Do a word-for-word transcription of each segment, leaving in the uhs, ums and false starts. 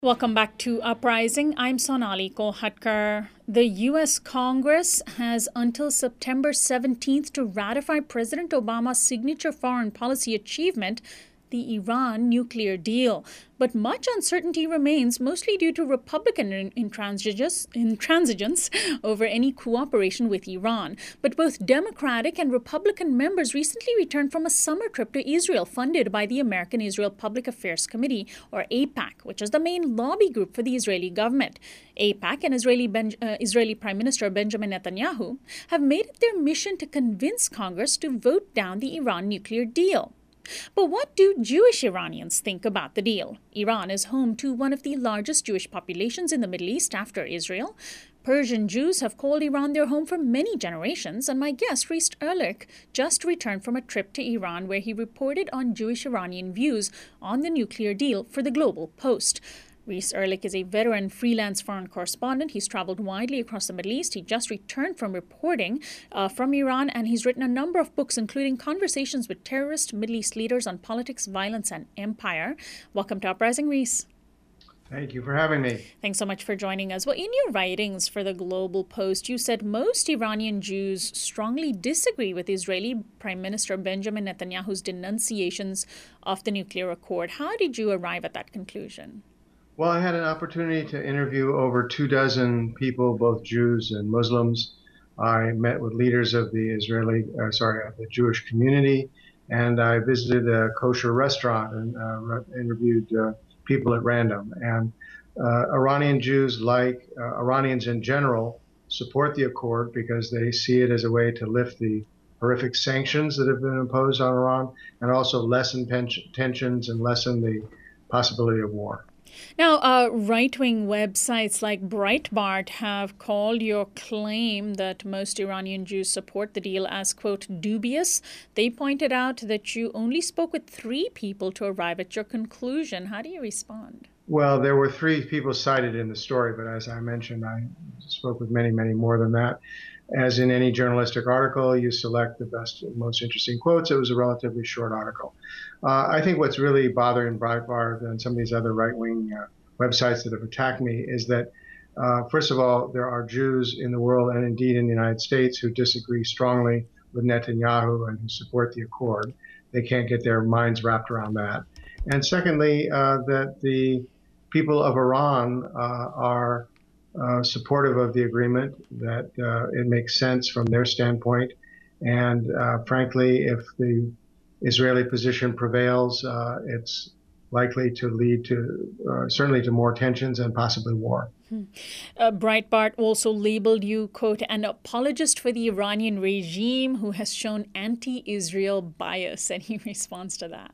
Welcome back to Uprising. I'm Sonali Kolhatkar. The U S Congress has until September seventeenth to ratify President Obama's signature foreign policy achievement, the Iran nuclear deal. But much uncertainty remains, mostly due to Republican intransigence, intransigence over any cooperation with Iran. But both Democratic and Republican members recently returned from a summer trip to Israel funded by the American Israel Public Affairs Committee, or AIPAC, which is the main lobby group for the Israeli government. AIPAC and Israeli, ben- uh, Israeli Prime Minister Benjamin Netanyahu have made it their mission to convince Congress to vote down the Iran nuclear deal. But what do Jewish Iranians think about the deal? Iran is home to one of the largest Jewish populations in the Middle East after Israel. Persian Jews have called Iran their home for many generations, and my guest, Reese Erlich, just returned from a trip to Iran where he reported on Jewish-Iranian views on the nuclear deal for the Global Post. Reese Erlich is a veteran freelance foreign correspondent. He's traveled widely across the Middle East. He just returned from reporting uh, from Iran, and he's written a number of books, including Conversations with Terrorist Middle East Leaders on Politics, Violence, and Empire. Welcome to Uprising, Reese. Thank you for having me. Thanks so much for joining us. Well, in your writings for the Global Post, you said most Iranian Jews strongly disagree with Israeli Prime Minister Benjamin Netanyahu's denunciations of the nuclear accord. How did you arrive at that conclusion? Well, I had an opportunity to interview over two dozen people, both Jews and Muslims. I met with leaders of the Israeli, uh, sorry, of the Jewish community, and I visited a kosher restaurant and uh, interviewed uh, people at random. And uh, Iranian Jews, like uh, Iranians in general, support the accord because they see it as a way to lift the horrific sanctions that have been imposed on Iran and also lessen tensions and lessen the possibility of war. Now, uh, right-wing websites like Breitbart have called your claim that most Iranian Jews support the deal as, quote, dubious. They pointed out that you only spoke with three people to arrive at your conclusion. How do you respond? Well, there were three people cited in the story, but as I mentioned, I spoke with many, many more than that. As in any journalistic article, you select the best, most interesting quotes. It was a relatively short article. Uh, I think what's really bothering Breitbart and some of these other right-wing uh, websites that have attacked me is that, uh, first of all, there are Jews in the world and indeed in the United States who disagree strongly with Netanyahu and who support the accord. They can't get their minds wrapped around that. And secondly, uh, that the people of Iran uh, are Uh, supportive of the agreement, that uh, it makes sense from their standpoint. And uh, frankly, if the Israeli position prevails, uh, it's likely to lead to uh, certainly to more tensions and possibly war. Hmm. Uh, Breitbart also labeled you, quote, an apologist for the Iranian regime who has shown anti-Israel bias. Any response to that?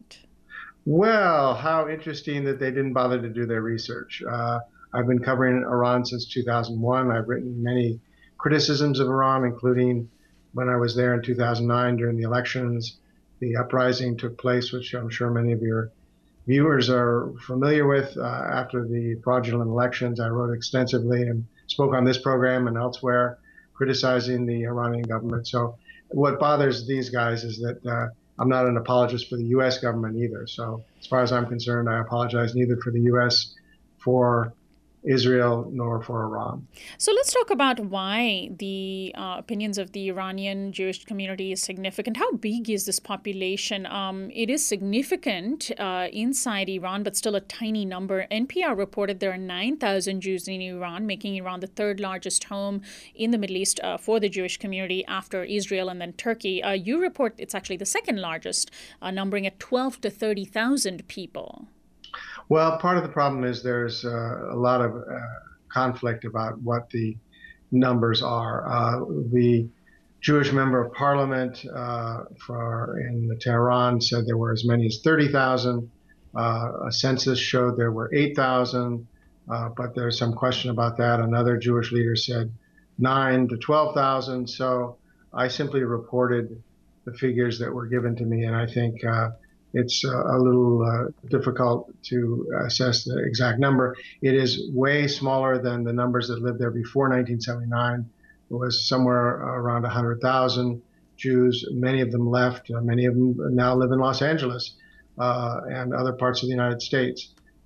Well, how interesting that they didn't bother to do their research. Uh, I've been covering Iran since two thousand one. I've written many criticisms of Iran, including when I was there in two thousand nine during the elections. The uprising took place, which I'm sure many of your viewers are familiar with. Uh, after the fraudulent elections, I wrote extensively and spoke on this program and elsewhere criticizing the Iranian government. So what bothers these guys is that uh, I'm not an apologist for the U S government either. So as far as I'm concerned, I apologize neither for the U S, for Israel, nor for Iran. So let's talk about why the uh, opinions of the Iranian Jewish community is significant. How big is this population? Um, it is significant uh, inside Iran, but still a tiny number. N P R reported there are nine thousand Jews in Iran, making Iran the third largest home in the Middle East uh, for the Jewish community after Israel and then Turkey. Uh, you report it's actually the second largest, uh, numbering at twelve to thirty thousand people. Well, part of the problem is there's uh, a lot of uh, conflict about what the numbers are. Uh, the Jewish member of parliament uh, for in Tehran said there were as many as thirty thousand. Uh, a census showed there were eight thousand, uh, but there's some question about that. Another Jewish leader said nine to twelve thousand. So I simply reported the figures that were given to me, and I think uh, it's uh, a little uh, difficult to assess the exact number. It is way smaller than the numbers that lived there before nineteen seventy-nine. It was somewhere around one hundred thousand Jews. Many of them left. Uh, many of them now live in Los Angeles uh, and other parts of the United States.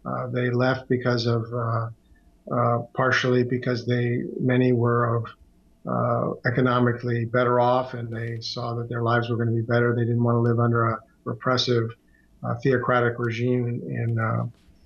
Uh, they left because of uh, uh, partially because they many were of uh, economically better off, and they saw that their lives were going to be better. They didn't want to live under a repressive, uh, theocratic regime in, in uh,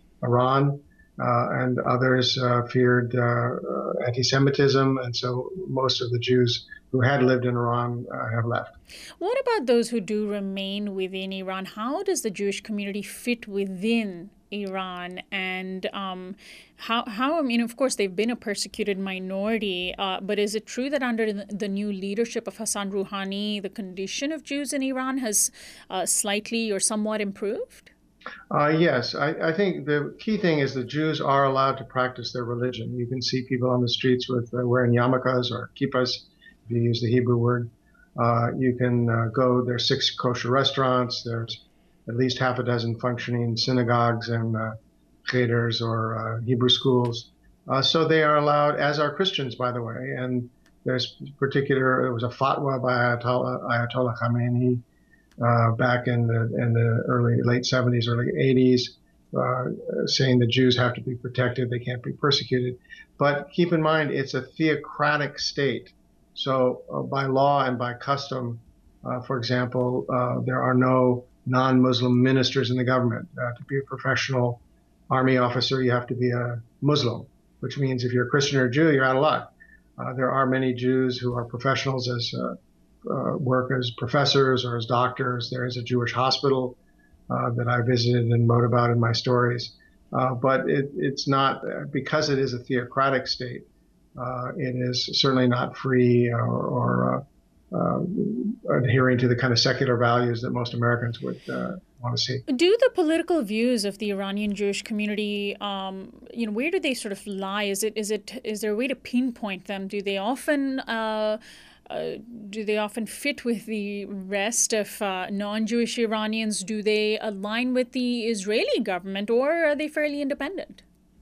Iran. Uh, and others uh, feared uh, uh, anti-Semitism, and so most of the Jews who had lived in Iran uh, have left. What about those who do remain within Iran? How does the Jewish community fit within Iran? And um, how, how, I mean, of course, they've been a persecuted minority, uh, but is it true that under the, the new leadership of Hassan Rouhani, the condition of Jews in Iran has uh, slightly or somewhat improved? Uh, yes, I, I think the key thing is that Jews are allowed to practice their religion. You can see people on the streets with uh, wearing yarmulkes or kippahs, if you use the Hebrew word. Uh, you can uh, go, there's six kosher restaurants, there's at least half a dozen functioning synagogues and uh, cheters or uh, Hebrew schools. Uh, so they are allowed, as are Christians, by the way. And there's particular, there was a fatwa by Ayatollah, Ayatollah Khamenei uh, back in the, in the early, late seventies, early eighties, uh, saying the Jews have to be protected, they can't be persecuted. But keep in mind, it's a theocratic state. So uh, by law and by custom, uh, for example, uh, there are no non-Muslim ministers in the government. Uh, to be a professional army officer, you have to be a Muslim, which means if you're a Christian or a Jew, you're out of luck. Uh, there are many Jews who are professionals as uh, uh, work as professors or as doctors. There is a Jewish hospital uh, that I visited and wrote about in my stories. Uh, but it, it's not, because it is a theocratic state, uh, it is certainly not free or, or uh, uh, adhering to the kind of secular values that most Americans would uh, want to see. Do the political views of the Iranian Jewish community, um, you know, where do they sort of lie? Is it is it is there a way to pinpoint them? Do they often uh, uh, do they often fit with the rest of uh, non-Jewish Iranians? Do they align with the Israeli government, or are they fairly independent?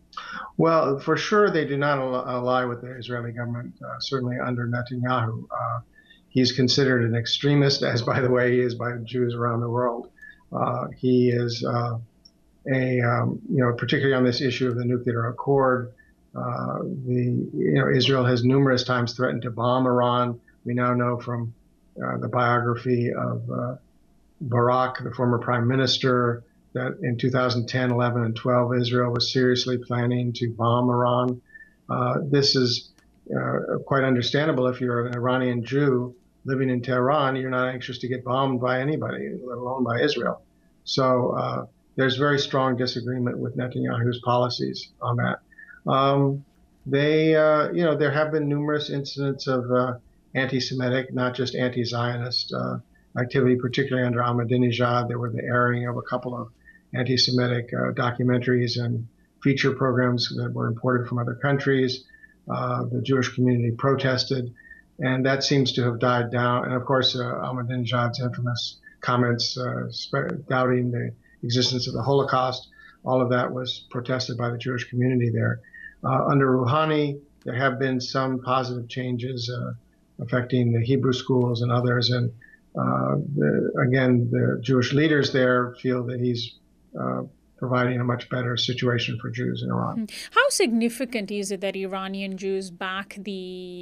Well, for sure, they do not ally with the Israeli government, uh, certainly under Netanyahu. Uh, he's considered an extremist, as, by the way, he is by Jews around the world. Uh, he is uh, a, um, you know, particularly on this issue of the nuclear accord, uh, the, you know, Israel has numerous times threatened to bomb Iran. We now know from uh, the biography of uh, Barak, the former prime minister, that in two thousand ten, eleven, and twelve, Israel was seriously planning to bomb Iran. Uh, this is uh, quite understandable. If you're an Iranian Jew living in Tehran, you're not anxious to get bombed by anybody, let alone by Israel. So uh, there's very strong disagreement with Netanyahu's policies on that. Um, they, uh, you know, there have been numerous incidents of uh, anti-Semitic, not just anti-Zionist uh, activity, particularly under Ahmadinejad. There were the airing of a couple of anti-Semitic uh, documentaries and feature programs that were imported from other countries. Uh, the Jewish community protested, and that seems to have died down. And of course, uh, Ahmadinejad's infamous comments uh, doubting the existence of the Holocaust, all of that was protested by the Jewish community there. Uh, under Rouhani, there have been some positive changes uh, affecting the Hebrew schools and others. And uh, the, again, the Jewish leaders there feel that he's uh, providing a much better situation for Jews in Iran. How significant is it that Iranian Jews back the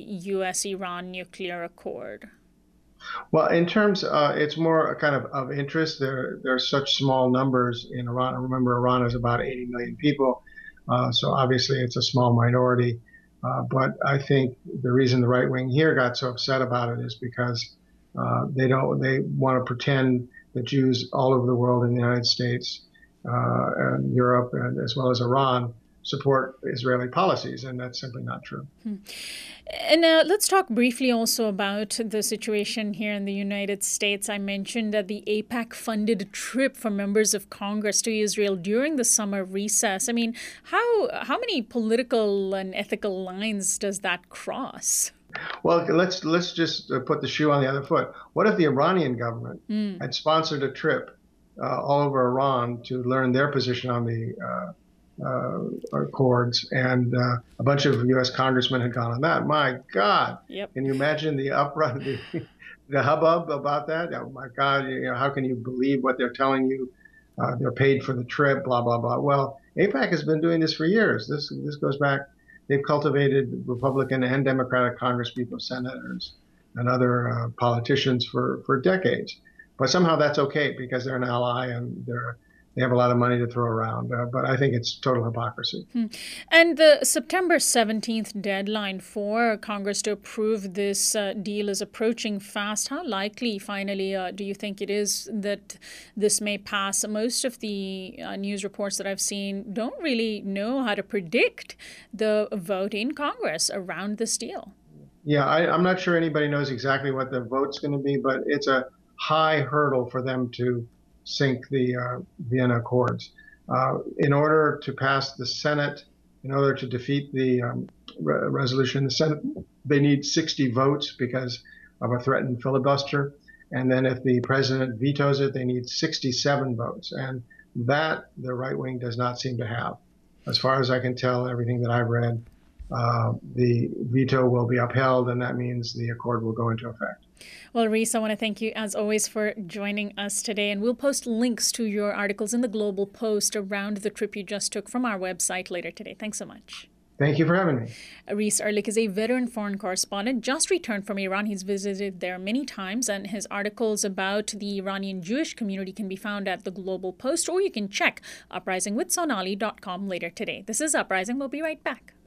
U S Iran nuclear accord? Well, in terms, uh, it's more a kind of of interest. There, there are such small numbers in Iran. Remember, Iran is about eighty million people, uh, so obviously it's a small minority. Uh, but I think the reason the right wing here got so upset about it is because uh, they don't, they want to pretend that Jews all over the world, in the United States, uh, and Europe, and as well as Iran, support Israeli policies, and that's simply not true. Hmm. And uh, let's talk briefly also about the situation here in the United States. I mentioned that the AIPAC funded a trip for members of Congress to Israel during the summer recess. I mean, how how many political and ethical lines does that cross? Well, let's let's just put the shoe on the other foot. What if the Iranian government mm. had sponsored a trip uh, all over Iran to learn their position on the uh, Uh, accords, and uh, a bunch of U S congressmen had gone on that? My God, yep. Can you imagine the uproar, the, the hubbub about that? Oh my God, you know, how can you believe what they're telling you? Uh, they're paid for the trip, blah, blah, blah. Well, AIPAC has been doing this for years. This, this goes back, they've cultivated Republican and Democratic congresspeople, senators, and other uh, politicians for, for decades. But somehow that's okay because they're an ally and they're they have a lot of money to throw around. Uh, but I think it's total hypocrisy. Hmm. And the September seventeenth deadline for Congress to approve this uh, deal is approaching fast. How likely, finally, uh, do you think it is that this may pass? Most of the uh, news reports that I've seen don't really know how to predict the vote in Congress around this deal. Yeah, I, I'm not sure anybody knows exactly what the vote's going to be, but it's a high hurdle for them to sink the uh, Vienna Accords. Uh, in order to pass the Senate, in order to defeat the um, re- resolution in the Senate, they need sixty votes because of a threatened filibuster. And then if the president vetoes it, they need sixty-seven votes. And that the right wing does not seem to have. As far as I can tell, everything that I've read, uh, the veto will be upheld, and that means the accord will go into effect. Well, Rhys, I want to thank you, as always, for joining us today. And we'll post links to your articles in the Global Post around the trip you just took from our website later today. Thanks so much. Thank you for having me. Rhys Erlich is a veteran foreign correspondent, just returned from Iran. He's visited there many times, and his articles about the Iranian Jewish community can be found at the Global Post, or you can check uprising with sonali dot com later today. This is Uprising. We'll be right back.